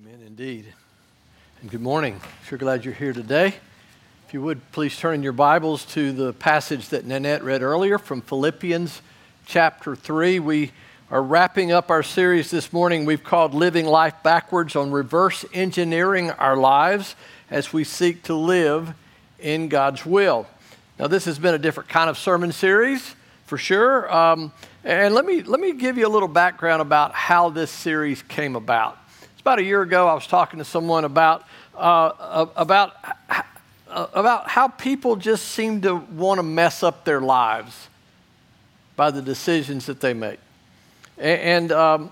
Amen, indeed. And good morning. Sure glad you're here today. If you would, please turn in your Bibles to the passage that Nanette read earlier from Philippians chapter 3. We are wrapping up our series this morning we've called Living Life Backwards, on reverse engineering our lives as we seek to live in God's will. Now, this has been a different kind of sermon series, for sure. And let me give you a little background about how this series came about. About a year ago, I was talking to someone about how people just seem to want to mess up their lives by the decisions that they make. And so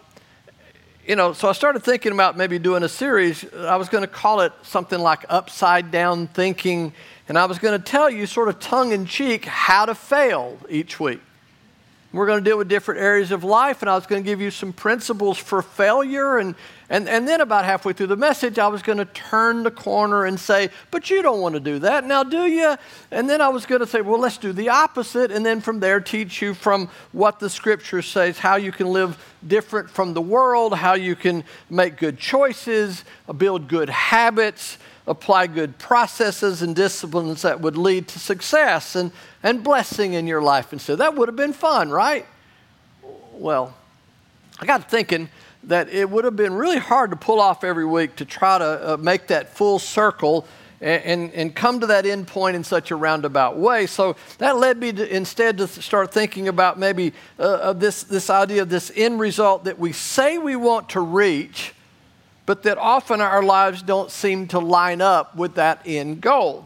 I started thinking about maybe doing a series. I was going to call it something like Upside Down Thinking, and I was going to tell you sort of tongue-in-cheek how to fail each week. We're going to deal with different areas of life, and I was going to give you some principles for failure. And then about halfway through the message, I was going to turn the corner and say, but you don't want to do that, now do you? And then I was going to say, well, let's do the opposite. And then from there, teach you from what the Scripture says, how you can live different from the world, how you can make good choices, build good habits, apply good processes and disciplines that would lead to success and blessing in your life. And so that would have been fun, right? Well, I got thinking that it would have been really hard to pull off every week to try to make that full circle and come to that end point in such a roundabout way. So that led me to instead to start thinking about maybe this idea of this end result that we say we want to reach, but that often our lives don't seem to line up with that end goal.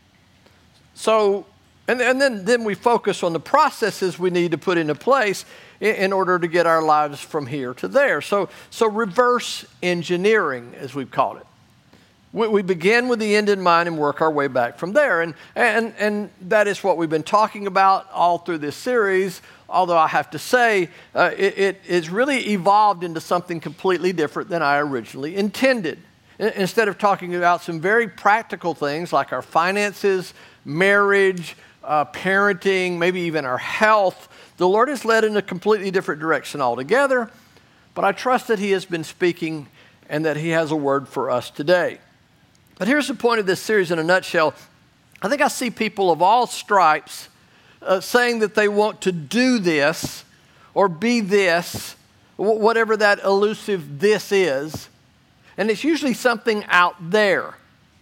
So, and then we focus on the processes we need to put into place in order to get our lives from here to there. So reverse engineering, as we've called it. We begin with the end in mind and work our way back from there. And that is what we've been talking about all through this series, although I have to say it is really evolved into something completely different than I originally intended. Instead of talking about some very practical things like our finances, marriage, parenting, maybe even our health, the Lord has led in a completely different direction altogether. But I trust that He has been speaking and that He has a word for us today. But here's the point of this series in a nutshell. I think I see people of all stripes saying that they want to do this or be this, whatever that elusive this is. And it's usually something out there.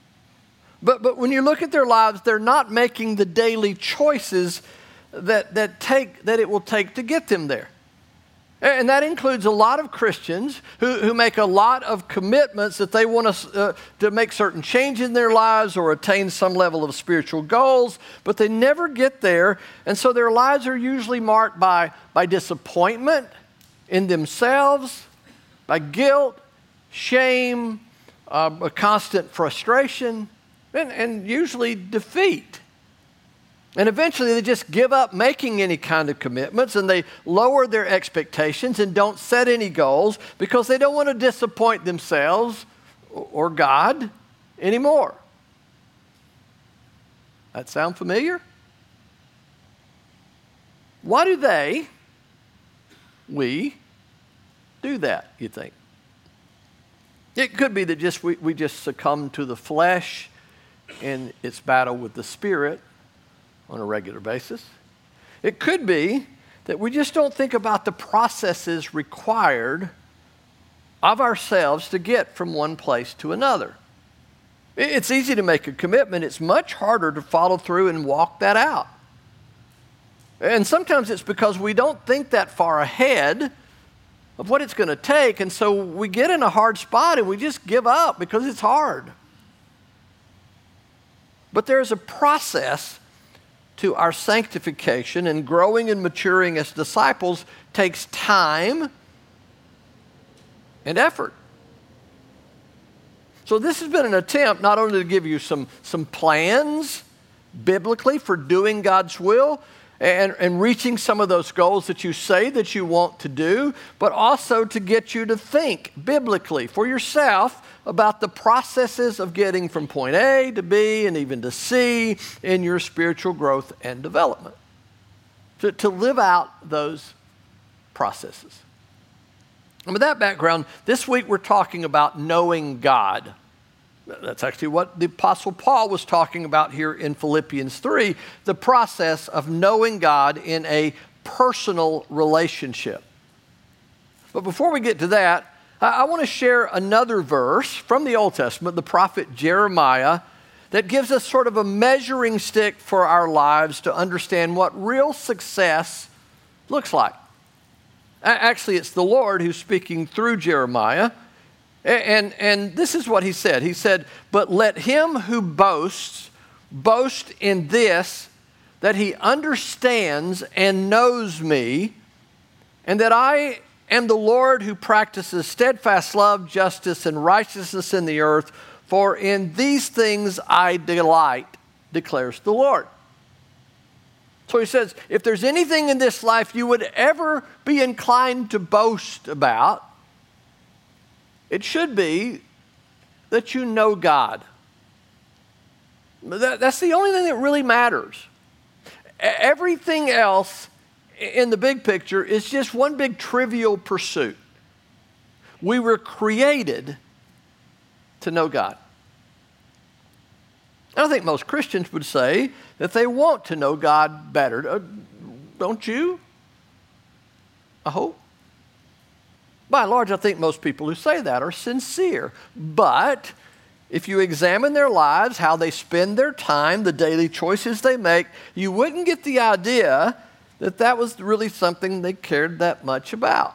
But when you look at their lives, they're not making the daily choices that it will take to get them there. And that includes a lot of Christians who make a lot of commitments that they want to make certain change in their lives or attain some level of spiritual goals, but they never get there. And so their lives are usually marked by disappointment in themselves, by guilt, shame, a constant frustration, and usually defeat. And eventually they just give up making any kind of commitments, and they lower their expectations and don't set any goals because they don't want to disappoint themselves or God anymore. That sound familiar? Why do we do that, you think? It could be that we just succumb to the flesh in its battle with the Spirit on a regular basis. It could be that we just don't think about the processes required of ourselves to get from one place to another. It's easy to make a commitment. It's much harder to follow through and walk that out. And sometimes it's because we don't think that far ahead of what it's going to take, and so we get in a hard spot and we just give up because it's hard. But there's a process to our sanctification, and growing and maturing as disciples takes time and effort. So this has been an attempt not only to give you some plans biblically for doing God's will and reaching some of those goals that you say that you want to do, but also to get you to think biblically for yourself about the processes of getting from point A to B and even to C in your spiritual growth and development. To live out those processes. And with that background, this week we're talking about knowing God. That's actually what the Apostle Paul was talking about here in Philippians 3, the process of knowing God in a personal relationship. But before we get to that, I want to share another verse from the Old Testament, the prophet Jeremiah, that gives us sort of a measuring stick for our lives to understand what real success looks like. Actually, it's the Lord who's speaking through Jeremiah. And this is what he said. He said, "But let him who boasts, boast in this, that he understands and knows me, and that I am the Lord who practices steadfast love, justice, and righteousness in the earth, for in these things I delight, declares the Lord." So he says, if there's anything in this life you would ever be inclined to boast about, it should be that you know God. That's the only thing that really matters. Everything else in the big picture is just one big trivial pursuit. We were created to know God. I think most Christians would say that they want to know God better. Don't you? I hope. By and large, I think most people who say that are sincere. But if you examine their lives, how they spend their time, the daily choices they make, you wouldn't get the idea that that was really something they cared that much about.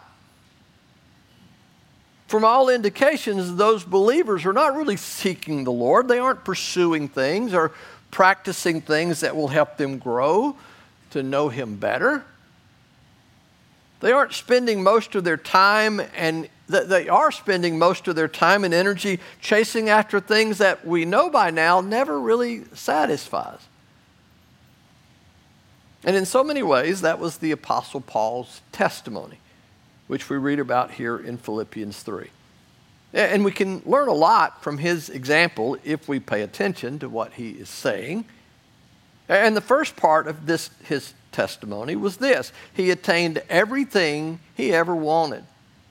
From all indications, those believers are not really seeking the Lord. They aren't pursuing things or practicing things that will help them grow to know Him better. They aren't spending most of their time, and they are spending most of their time and energy chasing after things that we know by now never really satisfies. And in so many ways, that was the Apostle Paul's testimony, which we read about here in Philippians 3. And we can learn a lot from his example if we pay attention to what he is saying. And the first part of his testimony was this: he attained everything he ever wanted.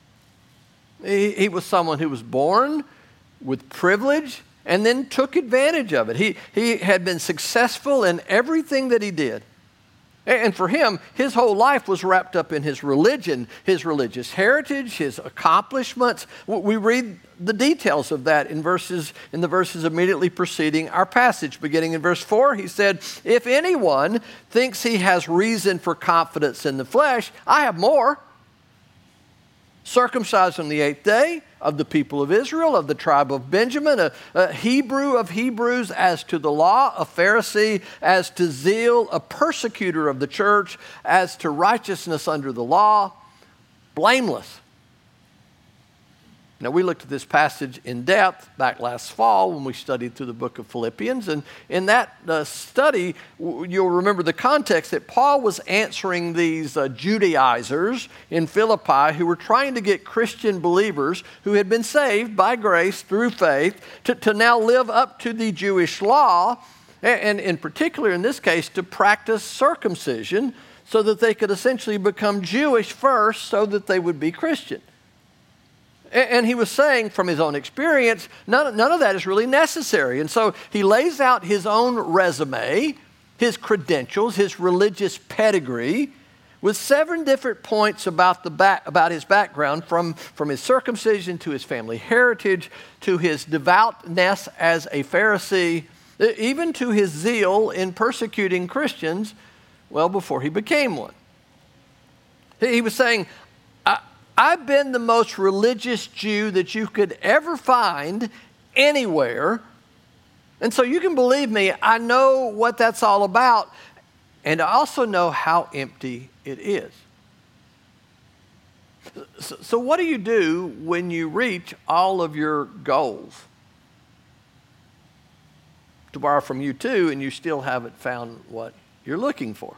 He was someone who was born with privilege and then took advantage of it. He had been successful in everything that he did. And for him, his whole life was wrapped up in his religion, his religious heritage, his accomplishments. We read the details of that in the verses immediately preceding our passage. Beginning in verse 4, he said, "If anyone thinks he has reason for confidence in the flesh, I have more. Circumcised on the 8th day, of the people of Israel, of the tribe of Benjamin, a Hebrew of Hebrews, as to the law, a Pharisee, as to zeal, a persecutor of the church, as to righteousness under the law, blameless." Now, we looked at this passage in depth back last fall when we studied through the book of Philippians. And in that study, you'll remember the context that Paul was answering these Judaizers in Philippi who were trying to get Christian believers who had been saved by grace through faith to now live up to the Jewish law, and in particular, in this case, to practice circumcision so that they could essentially become Jewish first so that they would be Christian. And he was saying from his own experience, none of that is really necessary. And so he lays out his own resume, his credentials, his religious pedigree, with 7 different points about his background, from his circumcision to his family heritage, to his devoutness as a Pharisee, even to his zeal in persecuting Christians well before he became one. He was saying, I've been the most religious Jew that you could ever find anywhere. And so you can believe me, I know what that's all about. And I also know how empty it is. So what do you do when you reach all of your goals? To borrow from you too, and you still haven't found what you're looking for.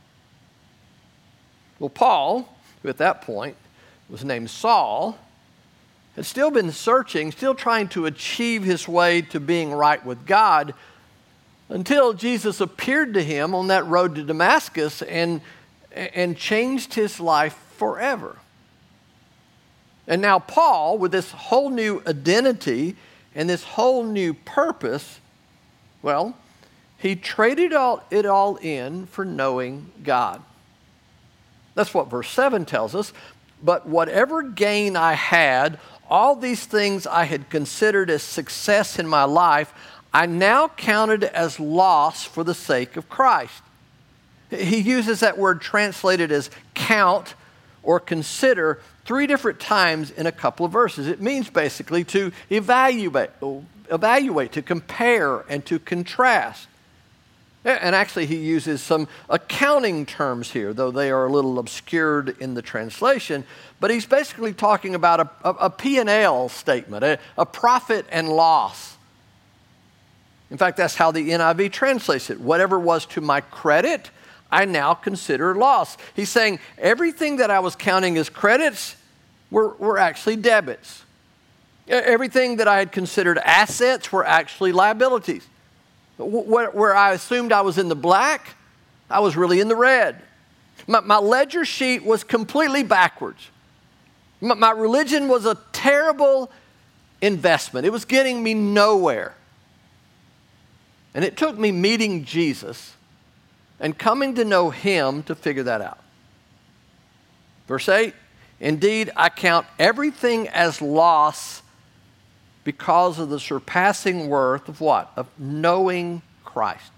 Well, Paul, who at that point was named Saul, had still been searching, still trying to achieve his way to being right with God, until Jesus appeared to him on that road to Damascus and changed his life forever. And now Paul, with this whole new identity and this whole new purpose, well, he traded it all in for knowing God. That's what verse 7 tells us. But whatever gain I had, all these things I had considered as success in my life, I now counted as loss for the sake of Christ. He uses that word translated as count or consider 3 different times in a couple of verses. It means basically to evaluate, to compare, and to contrast. And actually he uses some accounting terms here, though they are a little obscured in the translation. But he's basically talking about a P&L statement, a profit and loss. In fact, that's how the NIV translates it. Whatever was to my credit, I now consider loss. He's saying everything that I was counting as credits were actually debits. Everything that I had considered assets were actually liabilities. Where I assumed I was in the black, I was really in the red. My ledger sheet was completely backwards. My religion was a terrible investment. It was getting me nowhere. And it took me meeting Jesus and coming to know him to figure that out. Verse 8, indeed, I count everything as loss because of the surpassing worth of what? Of knowing Christ.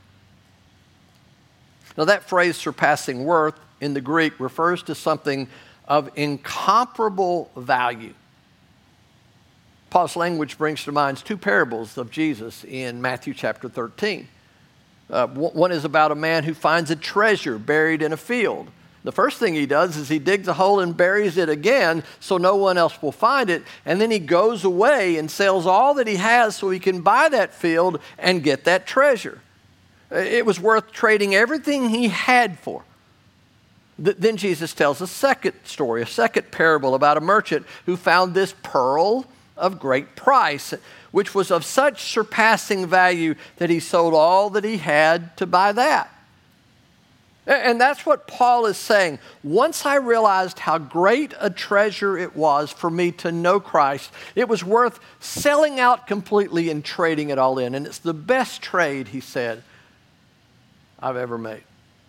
Now that phrase, surpassing worth, in the Greek refers to something of incomparable value. Paul's language brings to mind 2 parables of Jesus in Matthew chapter 13. One is about a man who finds a treasure buried in a field. The first thing he does is he digs a hole and buries it again so no one else will find it. And then he goes away and sells all that he has so he can buy that field and get that treasure. It was worth trading everything he had for. Then Jesus tells a second story, a second parable about a merchant who found this pearl of great price, which was of such surpassing value that he sold all that he had to buy that. And that's what Paul is saying. Once I realized how great a treasure it was for me to know Christ, it was worth selling out completely and trading it all in. And it's the best trade, he said, I've ever made.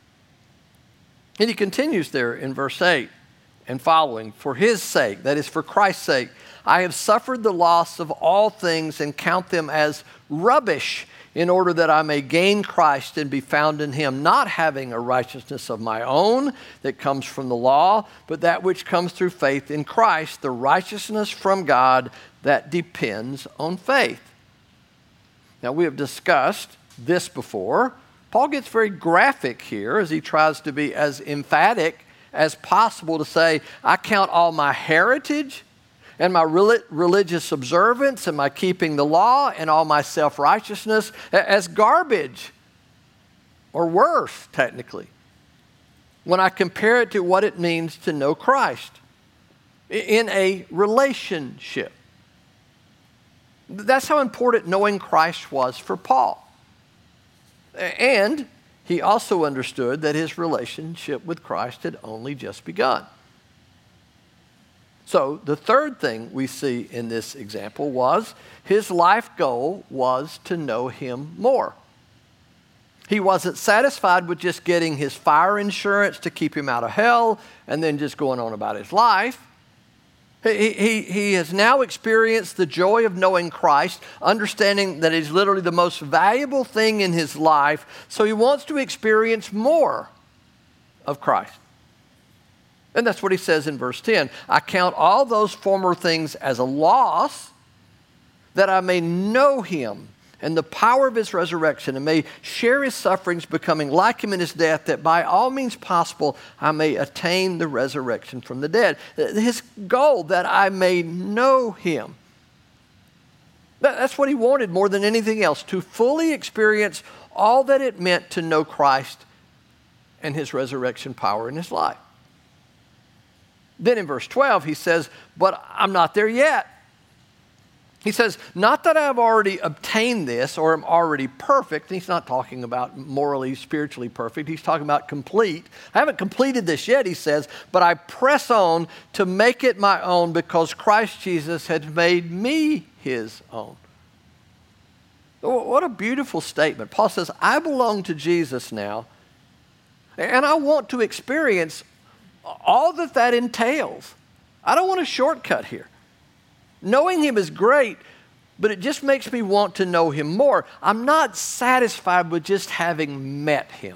And he continues there in verse 8 and following. For his sake, that is for Christ's sake, I have suffered the loss of all things and count them as rubbish, in order that I may gain Christ and be found in him, not having a righteousness of my own that comes from the law, but that which comes through faith in Christ, the righteousness from God that depends on faith. Now, we have discussed this before. Paul gets very graphic here as he tries to be as emphatic as possible to say, I count all my heritage and my religious observance and my keeping the law and all my self-righteousness as garbage, or worse, technically, when I compare it to what it means to know Christ in a relationship. That's how important knowing Christ was for Paul. And he also understood that his relationship with Christ had only just begun. So the third thing we see in this example was his life goal was to know him more. He wasn't satisfied with just getting his fire insurance to keep him out of hell and then just going on about his life. He has now experienced the joy of knowing Christ, understanding that he's literally the most valuable thing in his life, so he wants to experience more of Christ. And that's what he says in verse 10. I count all those former things as a loss, that I may know him and the power of his resurrection, and may share his sufferings, becoming like him in his death, that by all means possible I may attain the resurrection from the dead. His goal, that I may know him. That's what he wanted more than anything else, to fully experience all that it meant to know Christ and his resurrection power in his life. Then in verse 12 he says, but I'm not there yet. He says, not that I have already obtained this or am already perfect. He's not talking about morally, spiritually perfect. He's talking about complete. I haven't completed this yet, he says, but I press on to make it my own because Christ Jesus has made me his own. What a beautiful statement. Paul says, I belong to Jesus now, and I want to experience all that entails. I don't want a shortcut here. Knowing him is great, but it just makes me want to know him more. I'm not satisfied with just having met him.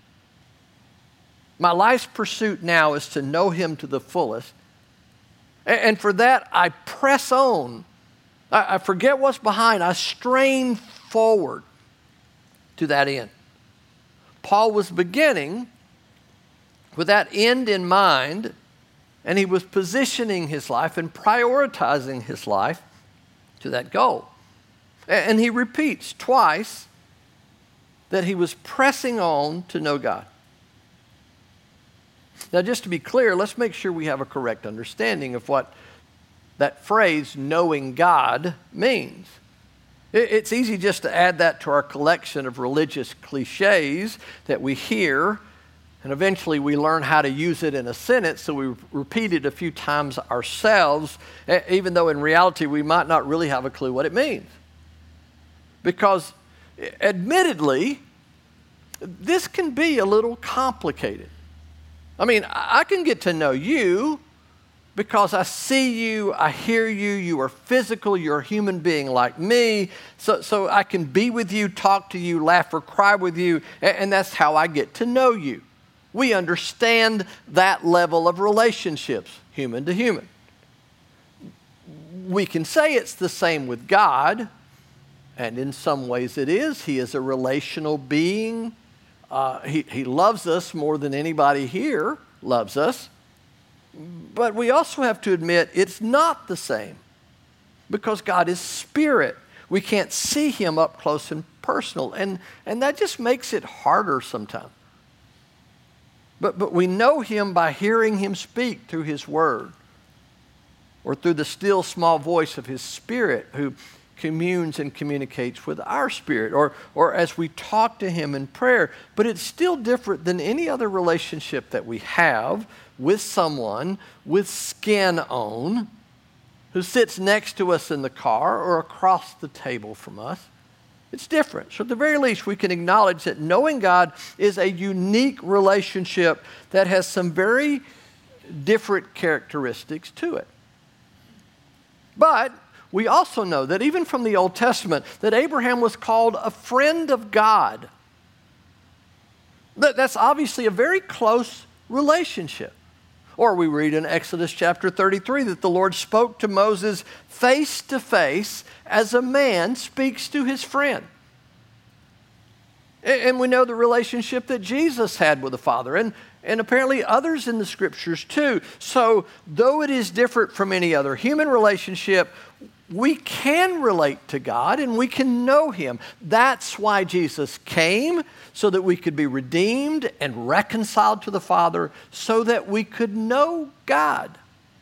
My life's pursuit now is to know him to the fullest. And for that, I press on. I forget what's behind. I strain forward to that end. Paul was beginning with that end in mind, and he was positioning his life and prioritizing his life to that goal. And he repeats twice that he was pressing on to know God. Now, just to be clear, let's make sure we have a correct understanding of what that phrase, knowing God, means. It's easy just to add that to our collection of religious cliches that we hear, and eventually we learn how to use it in a sentence, so we repeat it a few times ourselves, even though in reality we might not really have a clue what it means. Because admittedly, this can be a little complicated. I mean, I can get to know you because I see you, I hear you, you are physical, you're a human being like me, so I can be with you, talk to you, laugh or cry with you, and that's how I get to know you. We understand that level of relationships, human to human. We can say it's the same with God, and in some ways it is. He is a relational being. He loves us more than anybody here loves us. But we also have to admit it's not the same because God is spirit. We can't see him up close and personal, and that just makes it harder sometimes. But we know him by hearing him speak through his word or through the still small voice of his spirit who communes and communicates with our spirit or as we talk to him in prayer. But it's still different than any other relationship that we have with someone with skin on who sits next to us in the car or across the table from us. It's different. So at the very least, we can acknowledge that knowing God is a unique relationship that has some very different characteristics to it. But we also know that even from the Old Testament, that Abraham was called a friend of God. That's obviously a very close relationship. Or we read in Exodus chapter 33 that the Lord spoke to Moses face to face as a man speaks to his friend. And we know the relationship that Jesus had with the Father, and apparently others in the Scriptures too. So though it is different from any other human relationship, we can relate to God and we can know him. That's why Jesus came, so that we could be redeemed and reconciled to the Father, so that we could know God.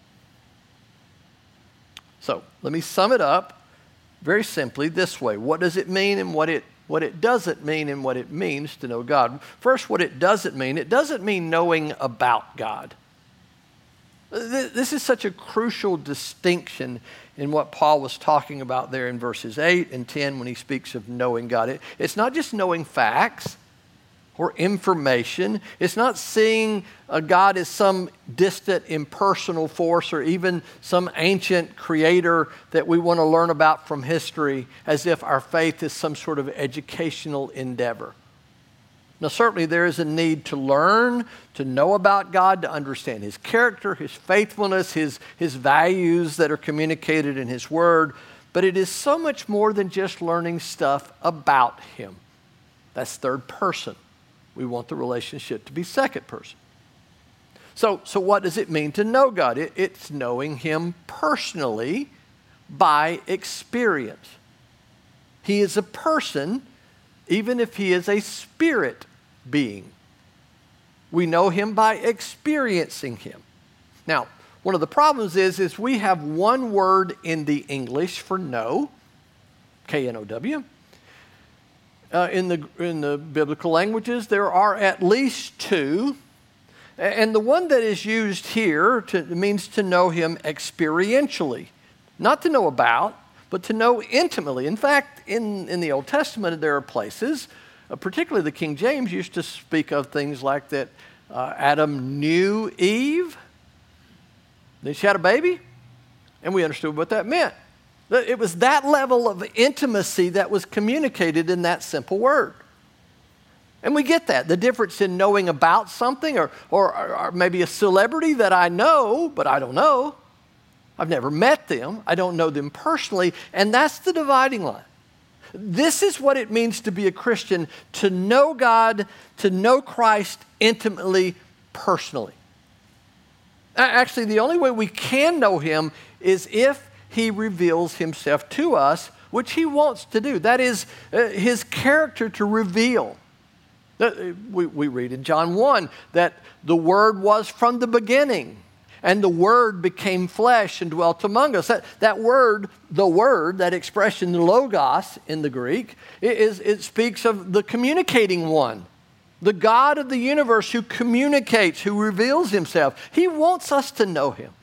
So let me sum it up very simply this way. What does it mean and what it doesn't mean and what it means to know God? First, what it doesn't mean knowing about God. This is such a crucial distinction in what Paul was talking about there in verses 8 and 10 when he speaks of knowing God. It's not just knowing facts or information. It's not seeing God as some distant, impersonal force or even some ancient creator that we want to learn about from history as if our faith is some sort of educational endeavor. Now, certainly there is a need to learn, to know about God, to understand his character, his faithfulness, his values that are communicated in his word. But it is so much more than just learning stuff about him. That's third person. We want the relationship to be second person. So what does it mean to know God? It's knowing him personally by experience. He is a person, even if he is a spirit being. We know him by experiencing him. Now, One of the problems is we have one word in the English for know, K-N-O-W. In the biblical languages, there are at least two. And the one that is used here means to know him experientially. Not to know about, but to know intimately. In fact, in the Old Testament, there are places, particularly the King James used to speak of things like that Adam knew Eve. Then she had a baby, and we understood what that meant. It was that level of intimacy that was communicated in that simple word. And we get that, the difference in knowing about something or maybe a celebrity that I know, but I don't know. I've never met them. I don't know them personally. And that's the dividing line. This is what it means to be a Christian, to know God, to know Christ intimately, personally. Actually, the only way we can know him is if he reveals himself to us, which he wants to do. That is his character to reveal. We read in John 1 that the Word was from the beginning, and the Word became flesh and dwelt among us. That word, the Word, that expression, the logos in the Greek, it speaks of the communicating one. The God of the universe who communicates, who reveals himself. He wants us to know him.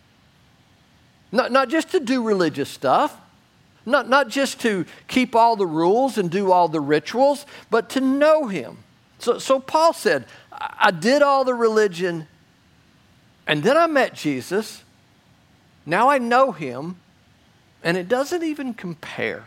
Not just to do religious stuff, not just to keep all the rules and do all the rituals, but to know him. So Paul said, I did all the religion, and then I met Jesus. Now I know him, and it doesn't even compare.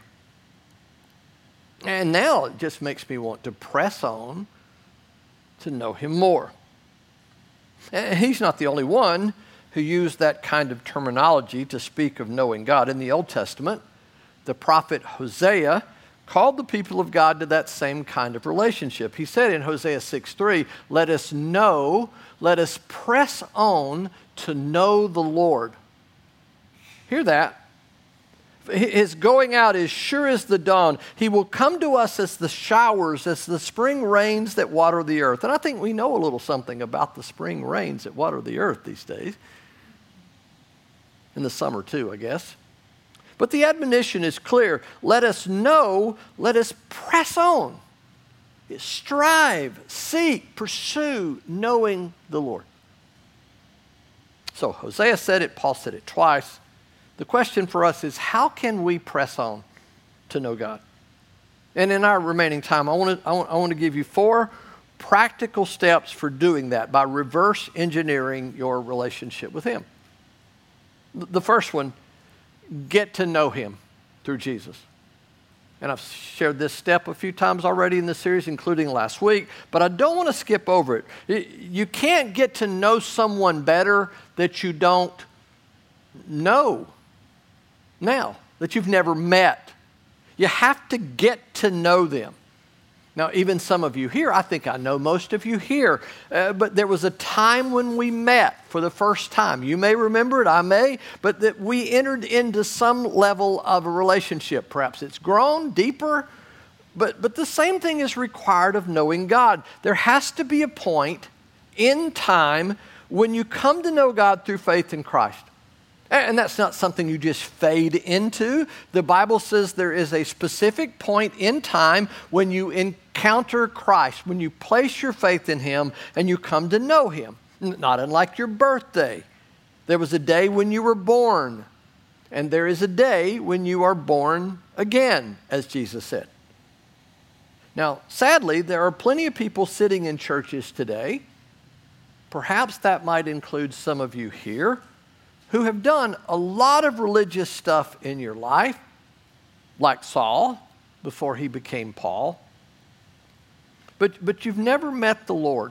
And now it just makes me want to press on to know him more. And he's not the only one who used that kind of terminology to speak of knowing God. In the Old Testament, the prophet Hosea called the people of God to that same kind of relationship. He said in Hosea 6:3, let us press on to know the Lord. Hear that? His going out is sure as the dawn. He will come to us as the showers, as the spring rains that water the earth. And I think we know a little something about the spring rains that water the earth these days. In the summer too, I guess. But the admonition is clear. Let us know, let us press on. Strive, seek, pursue knowing the Lord. So Hosea said it, Paul said it twice. The question for us is, how can we press on to know God? And in our remaining time, I want to give you 4 practical steps for doing that by reverse engineering your relationship with him. The first one, get to know him through Jesus. And I've shared this step a few times already in the series, including last week, but I don't want to skip over it. You can't get to know someone better that you don't know now, that you've never met. You have to get to know them. Now, even some of you here, I think I know most of you here, but there was a time when we met for the first time. You may remember it, I may, but that we entered into some level of a relationship. Perhaps it's grown deeper, but the same thing is required of knowing God. There has to be a point in time when you come to know God through faith in Christ. And that's not something you just fade into. The Bible says there is a specific point in time when you encounter Christ, when you place your faith in him and you come to know him. Not unlike your birthday. There was a day when you were born, and there is a day when you are born again, as Jesus said. Now, sadly, there are plenty of people sitting in churches today, perhaps that might include some of you here, who have done a lot of religious stuff in your life, like Saul before he became Paul, but you've never met the Lord.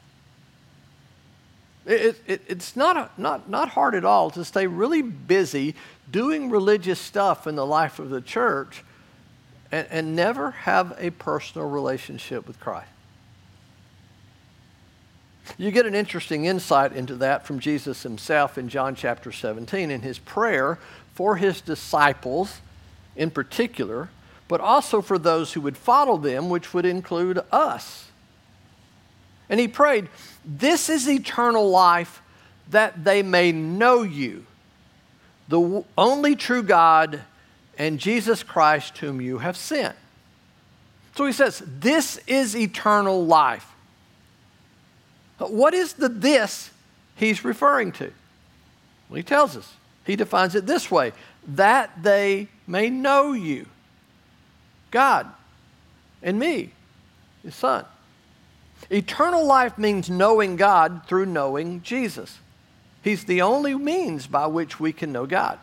It's not hard at all to stay really busy doing religious stuff in the life of the church and never have a personal relationship with Christ. You get an interesting insight into that from Jesus himself in John chapter 17 in his prayer for his disciples in particular, but also for those who would follow them, which would include us. And he prayed, "This is eternal life, that they may know you, the only true God, and Jesus Christ whom you have sent. So he says, this is eternal life. What is the this he's referring to? Well, he tells us. He defines it this way, that they may know you, God, and me, his Son. Eternal life means knowing God through knowing Jesus. He's the only means by which we can know God.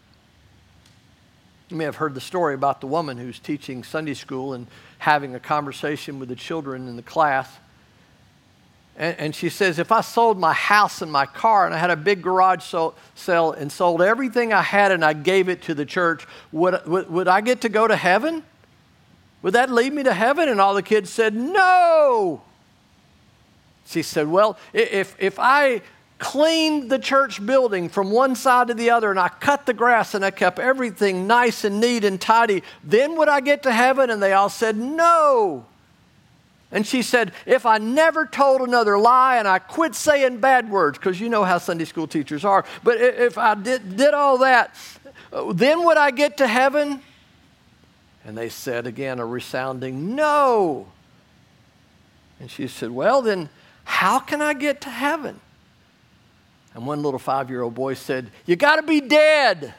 You may have heard the story about the woman who's teaching Sunday school and having a conversation with the children in the class. And she says, if I sold my house and my car and I had a big garage sale and sold everything I had and I gave it to the church, would I get to go to heaven? Would that lead me to heaven? And all the kids said, no. She said, well, if I cleaned the church building from one side to the other and I cut the grass and I kept everything nice and neat and tidy, then would I get to heaven? And they all said, no. And she said, if I never told another lie and I quit saying bad words, because you know how Sunday school teachers are, but if I did all that, then would I get to heaven? And they said again a resounding no. And she said, well, then how can I get to heaven? And one little 5-year-old boy said, you got to be dead.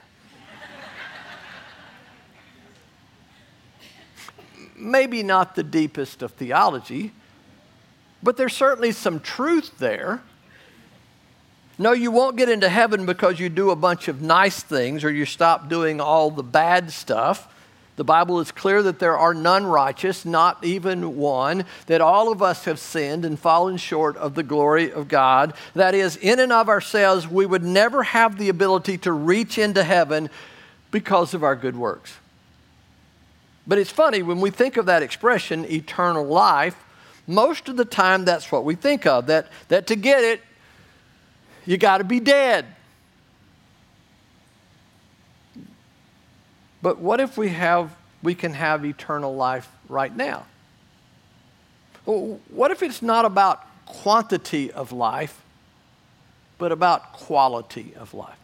Maybe not the deepest of theology, but there's certainly some truth there. No, you won't get into heaven because you do a bunch of nice things or you stop doing all the bad stuff. The Bible is clear that there are none righteous, not even one, that all of us have sinned and fallen short of the glory of God. That is, in and of ourselves, we would never have the ability to reach into heaven because of our good works. But it's funny, when we think of that expression, eternal life, most of the time that's what we think of, that to get it, you got to be dead. But what if we can have eternal life right now? What if it's not about quantity of life, but about quality of life?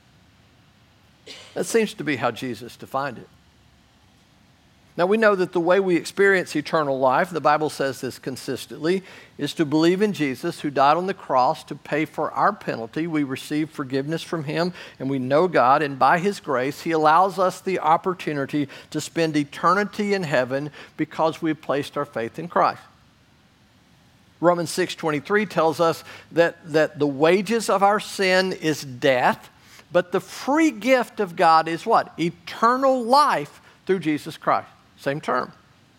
That seems to be how Jesus defined it. Now, we know that the way we experience eternal life, the Bible says this consistently, is to believe in Jesus who died on the cross to pay for our penalty. We receive forgiveness from him and we know God, and by his grace, he allows us the opportunity to spend eternity in heaven because we've placed our faith in Christ. Romans 6:23 tells us that the wages of our sin is death, but the free gift of God is what? Eternal life through Jesus Christ. Same term.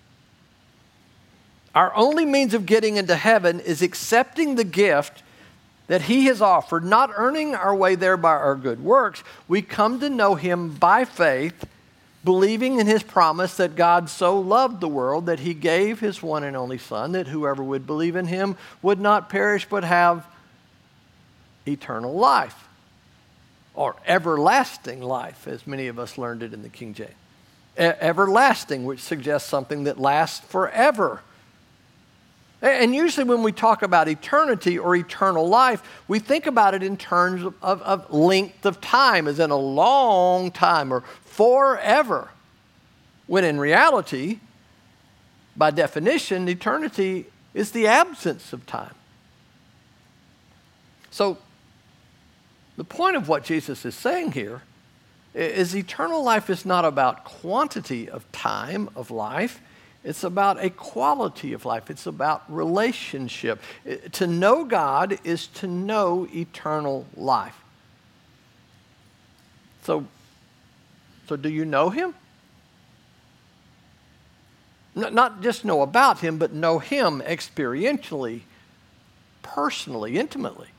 Our only means of getting into heaven is accepting the gift that he has offered, not earning our way there by our good works. We come to know him by faith, believing in his promise that God so loved the world that he gave his one and only Son, that whoever would believe in him would not perish but have eternal life, or everlasting life, as many of us learned it in the King James. Everlasting, which suggests something that lasts forever. And usually when we talk about eternity or eternal life, we think about it in terms of length of time, as in a long time or forever. When in reality, by definition, eternity is the absence of time. So the point of what Jesus is saying here is eternal life is not about quantity of time of life. It's about a quality of life. It's about relationship. To know God is to know eternal life. So do you know him? Not just know about him, but know him experientially, personally, intimately.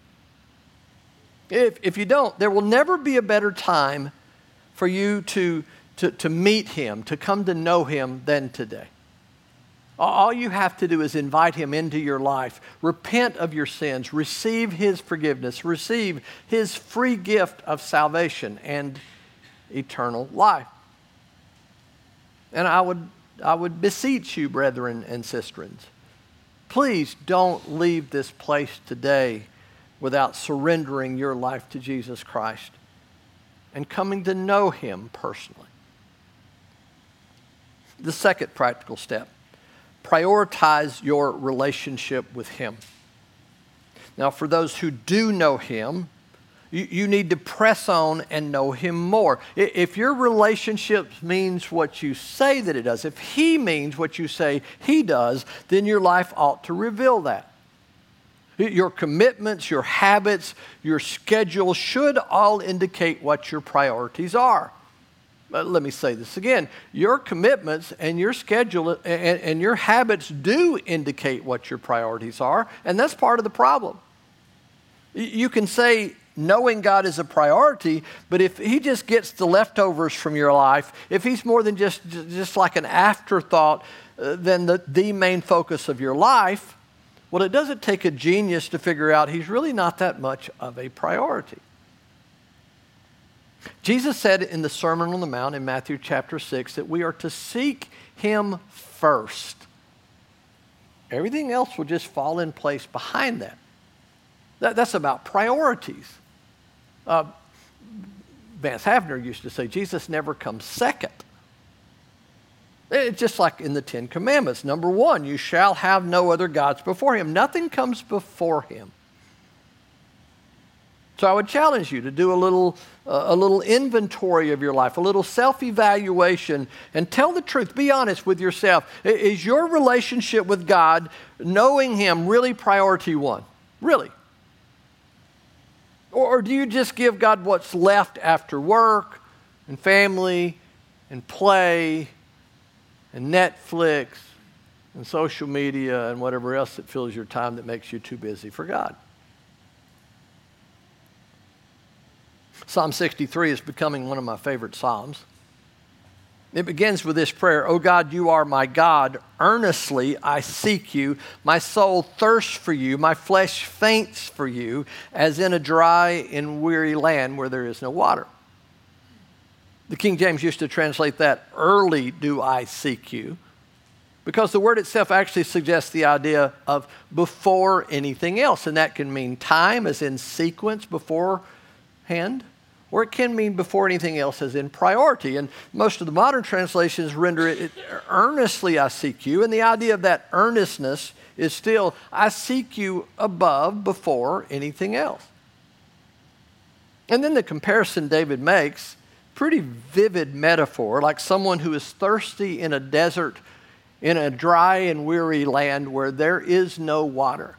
If you don't, there will never be a better time for you to meet him, to come to know him than today. All you have to do is invite him into your life, repent of your sins, receive his forgiveness, receive his free gift of salvation and eternal life. And I would beseech you, brethren and sisterins, please don't leave this place today without surrendering your life to Jesus Christ and coming to know Him personally. The second practical step, prioritize your relationship with Him. Now, for those who do know Him, you need to press on and know Him more. If your relationship means what you say that it does, if He means what you say He does, then your life ought to reveal that. Your commitments, your habits, your schedule should all indicate what your priorities are. But let me say this again. Your commitments and your schedule and your habits do indicate what your priorities are, and that's part of the problem. You can say knowing God is a priority, but if He just gets the leftovers from your life, if He's more than just like an afterthought than the main focus of your life, well, it doesn't take a genius to figure out He's really not that much of a priority. Jesus said in the Sermon on the Mount in Matthew chapter 6 that we are to seek Him first. Everything else will just fall in place behind that. That's about priorities. Vance Havner used to say, Jesus never comes second. It's just like in the Ten Commandments. Number 1, you shall have no other gods before Him. Nothing comes before Him. So I would challenge you to do a little inventory of your life, a little self-evaluation, and tell the truth. Be honest with yourself. Is your relationship with God, knowing Him, really priority 1? Really? Or do you just give God what's left after work and family and play and Netflix and social media and whatever else that fills your time that makes you too busy for God? Psalm 63 is becoming one of my favorite psalms. It begins with this prayer, "O God, you are my God. Earnestly I seek you. My soul thirsts for you. My flesh faints for you, as in a dry and weary land where there is no water." The King James used to translate that, "Early do I seek you," because the word itself actually suggests the idea of before anything else. And that can mean time, as in sequence beforehand, or it can mean before anything else, as in priority. And most of the modern translations render it "earnestly I seek you." And the idea of that earnestness is still, I seek you above, before anything else. And then the comparison David makes, pretty vivid metaphor, like someone who is thirsty in a desert, in a dry and weary land where there is no water.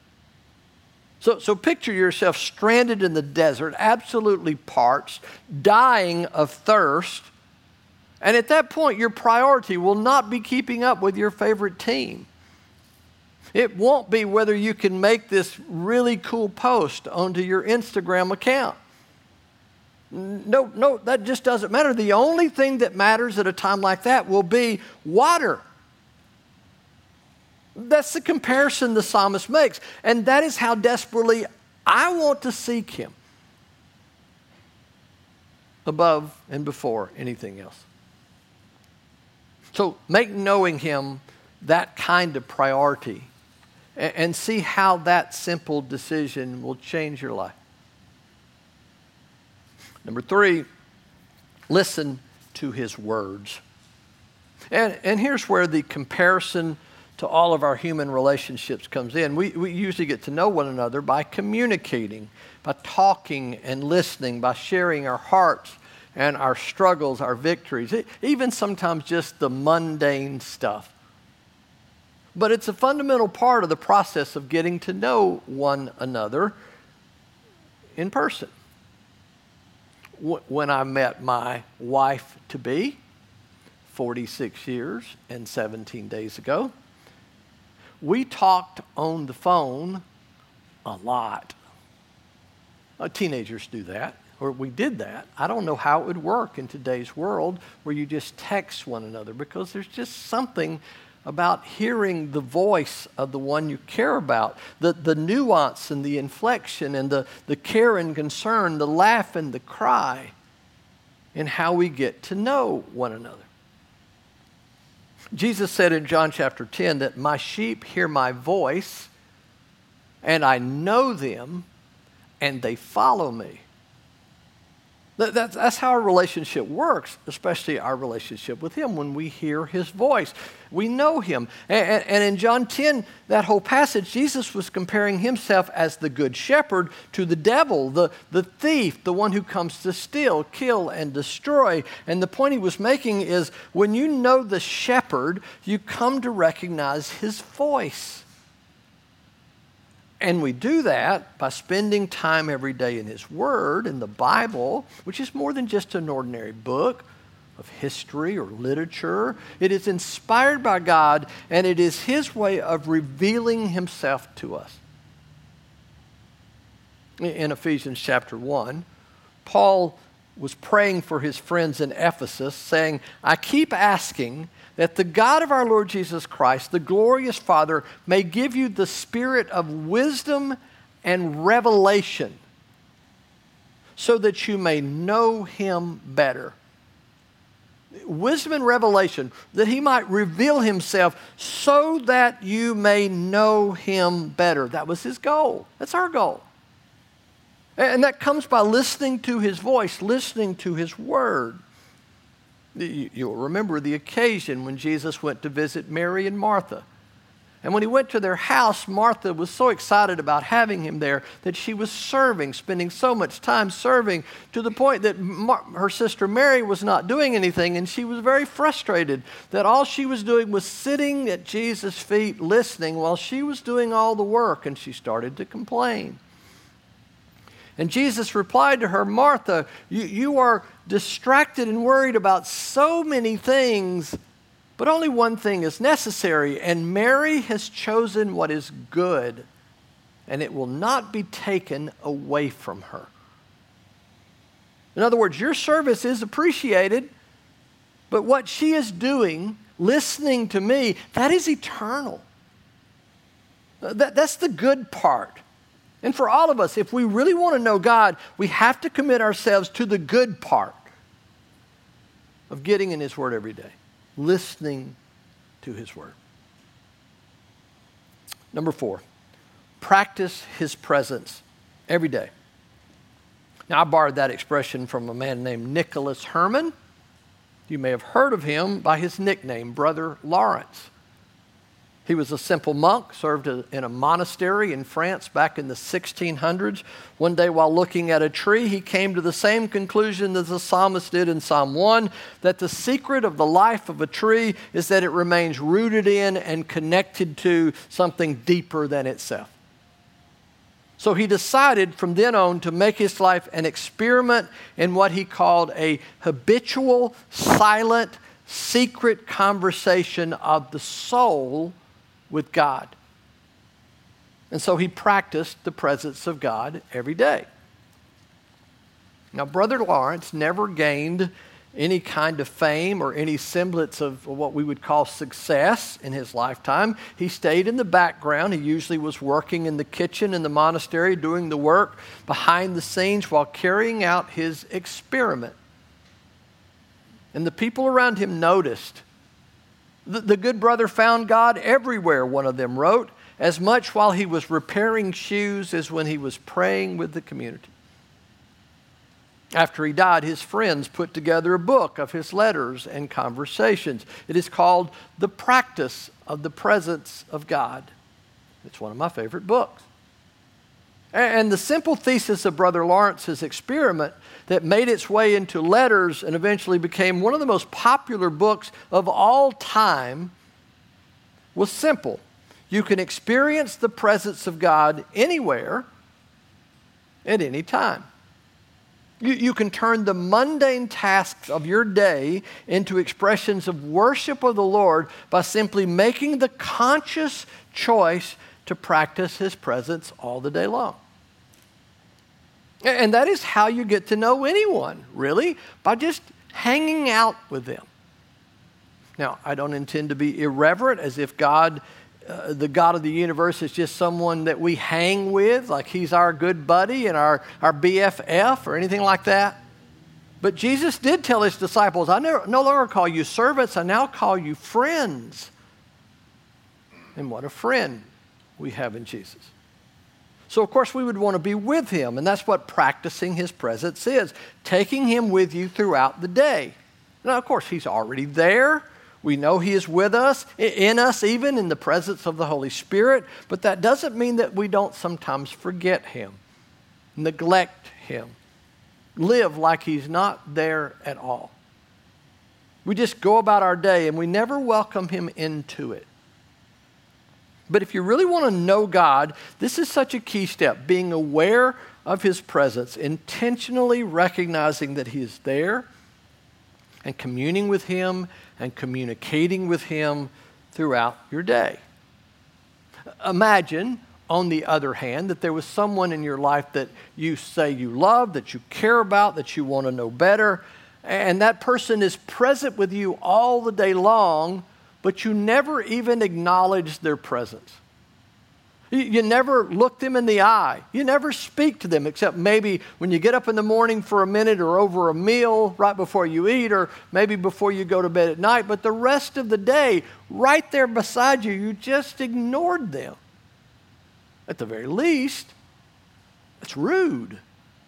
So picture yourself stranded in the desert, absolutely parched, dying of thirst. And at that point, your priority will not be keeping up with your favorite team. It won't be whether you can make this really cool post onto your Instagram account. No, that just doesn't matter. The only thing that matters at a time like that will be water. That's the comparison the psalmist makes. And that is how desperately I want to seek Him above and before anything else. So make knowing Him that kind of priority and see how that simple decision will change your life. Number 3, listen to His words. And here's where the comparison to all of our human relationships comes in. We usually get to know one another by communicating, by talking and listening, by sharing our hearts and our struggles, our victories, even sometimes just the mundane stuff. But it's a fundamental part of the process of getting to know one another in person. When I met my wife-to-be 46 years and 17 days ago, we talked on the phone a lot. Teenagers do that, or we did that. I don't know how it would work in today's world where you just text one another, because there's just something about hearing the voice of the one you care about, the nuance and the inflection and the care and concern, the laugh and the cry, and how we get to know one another. Jesus said in John chapter 10 that my sheep hear my voice, and I know them, and they follow me. That's how our relationship works, especially our relationship with Him. When we hear His voice, we know Him. And in John 10, that whole passage, Jesus was comparing Himself as the good shepherd to the devil, the thief, the one who comes to steal, kill, and destroy. And the point He was making is when you know the shepherd, you come to recognize His voice. And we do that by spending time every day in His Word, in the Bible, which is more than just an ordinary book of history or literature. It is inspired by God, and it is His way of revealing Himself to us. In Ephesians chapter 1, Paul was praying for his friends in Ephesus, saying, I keep asking that the God of our Lord Jesus Christ, the glorious Father, may give you the spirit of wisdom and revelation so that you may know Him better. Wisdom and revelation, that He might reveal Himself so that you may know Him better. That was His goal. That's our goal. And that comes by listening to His voice, listening to His Word. You'll remember the occasion when Jesus went to visit Mary and Martha. And when He went to their house, Martha was so excited about having Him there that she was serving, spending so much time serving, to the point that her sister Mary was not doing anything, and she was very frustrated that all she was doing was sitting at Jesus' feet listening while she was doing all the work, and she started to complain. And Jesus replied to her, Martha, you are distracted and worried about so many things, but only one thing is necessary, and Mary has chosen what is good, and it will not be taken away from her. In other words, your service is appreciated, but what she is doing, listening to me, that is eternal. That's the good part. And for all of us, if we really want to know God, we have to commit ourselves to the good part of getting in His Word every day, listening to His Word. Number 4, practice His presence every day. Now, I borrowed that expression from a man named Nicholas Herman. You may have heard of him by his nickname, Brother Lawrence. He was a simple monk, served in a monastery in France back in the 1600s. One day while looking at a tree, he came to the same conclusion as the psalmist did in Psalm 1, that the secret of the life of a tree is that it remains rooted in and connected to something deeper than itself. So he decided from then on to make his life an experiment in what he called a habitual, silent, secret conversation of the soul with God. And so he practiced the presence of God every day. Now, Brother Lawrence never gained any kind of fame or any semblance of what we would call success in his lifetime. He stayed in the background. He usually was working in the kitchen in the monastery, doing the work behind the scenes while carrying out his experiment. And the people around him noticed. The good brother found God everywhere, one of them wrote, as much while he was repairing shoes as when he was praying with the community. After he died, his friends put together a book of his letters and conversations. It is called The Practice of the Presence of God. It's one of my favorite books. And the simple thesis of Brother Lawrence's experiment that made its way into letters and eventually became one of the most popular books of all time was simple. You can experience the presence of God anywhere, at any time. You can turn the mundane tasks of your day into expressions of worship of the Lord by simply making the conscious choice to practice His presence all the day long. And that is how you get to know anyone, really, by just hanging out with them. Now, I don't intend to be irreverent as if God, the God of the universe, is just someone that we hang with, like He's our good buddy and our BFF or anything like that. But Jesus did tell His disciples, I no longer call you servants, I now call you friends. And what a friend we have in Jesus. So, of course, we would want to be with him, and that's what practicing his presence is, taking him with you throughout the day. Now, of course, he's already there. We know he is with us, in us even, in the presence of the Holy Spirit, but that doesn't mean that we don't sometimes forget him, neglect him, live like he's not there at all. We just go about our day and we never welcome him into it. But if you really want to know God, this is such a key step, being aware of his presence, intentionally recognizing that he is there, and communing with him and communicating with him throughout your day. Imagine, on the other hand, that there was someone in your life that you say you love, that you care about, that you want to know better, and that person is present with you all the day long, but you never even acknowledge their presence. You never look them in the eye. You never speak to them, except maybe when you get up in the morning for a minute, or over a meal right before you eat, or maybe before you go to bed at night. But the rest of the day, right there beside you, you just ignored them. At the very least, it's rude.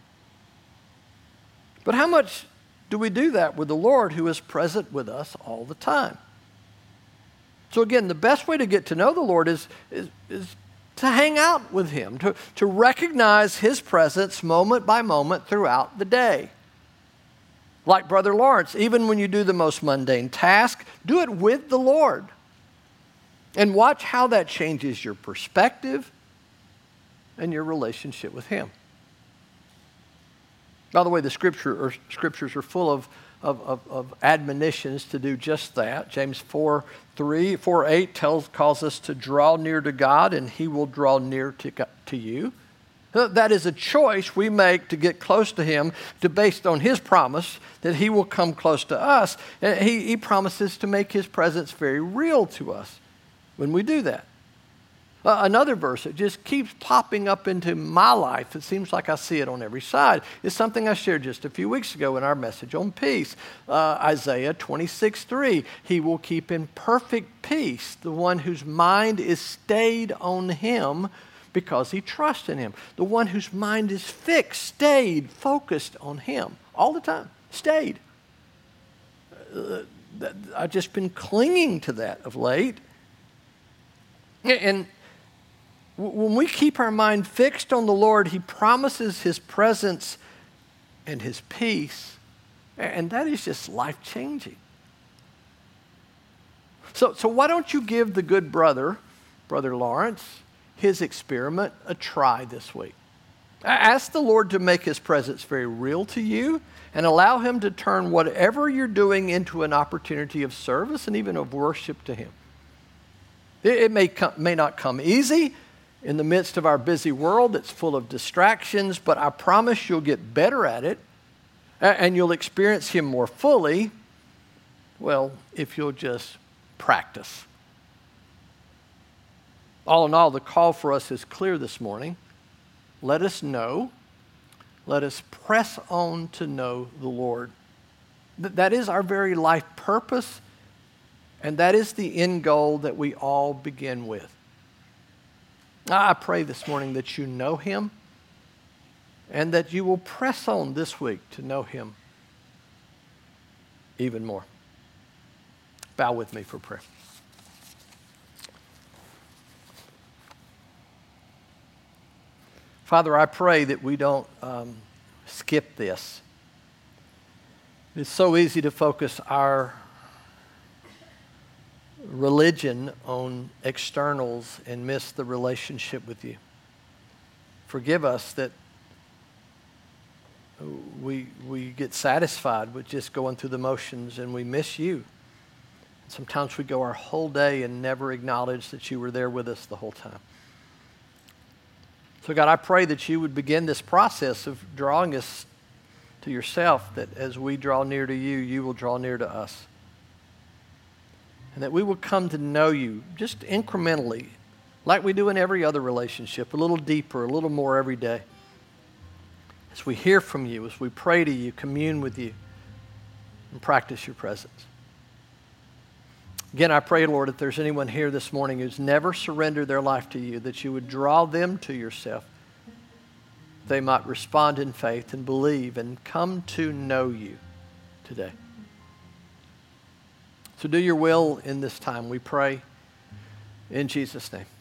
But how much do we do that with the Lord, who is present with us all the time? So again, the best way to get to know the Lord is to hang out with him, to recognize his presence moment by moment throughout the day. Like Brother Lawrence, even when you do the most mundane task, do it with the Lord. And watch how that changes your perspective and your relationship with him. By the way, the scriptures are full of admonitions to do just that. James 4:8 calls us to draw near to God, and he will draw near to you. That is a choice we make to get close to him, based on his promise that he will come close to us. And he promises to make his presence very real to us when we do that. Another verse that just keeps popping up into my life, it seems like I see it on every side, is something I shared just a few weeks ago in our message on peace. Isaiah 26:3, he will keep in perfect peace the one whose mind is stayed on him because he trusts in him. The one whose mind is fixed, stayed, focused on him all the time, stayed. I've just been clinging to that of late. And when we keep our mind fixed on the Lord, he promises his presence and his peace, and that is just life-changing. So why don't you give the good Brother Lawrence, his experiment a try this week? Ask the Lord to make his presence very real to you, and allow him to turn whatever you're doing into an opportunity of service and even of worship to him. It may not come easy in the midst of our busy world that's full of distractions, but I promise you'll get better at it, and you'll experience him more fully, well, if you'll just practice. All in all, the call for us is clear this morning. Let us know. Let us press on to know the Lord. That is our very life purpose, and that is the end goal that we all begin with. I pray this morning that you know him, and that you will press on this week to know him even more. Bow with me for prayer. Father, I pray that we don't skip this. It's so easy to focus our religion on externals and miss the relationship with you. Forgive us that we get satisfied with just going through the motions and we miss you. Sometimes we go our whole day and never acknowledge that you were there with us the whole time. So God, I pray that you would begin this process of drawing us to yourself, that as we draw near to you, you will draw near to us. And that we will come to know you just incrementally, like we do in every other relationship, a little deeper, a little more every day. As we hear from you, as we pray to you, commune with you, and practice your presence. Again, I pray, Lord, if there's anyone here this morning who's never surrendered their life to you, that you would draw them to yourself, they might respond in faith and believe and come to know you today. So do your will in this time, we pray in Jesus' name.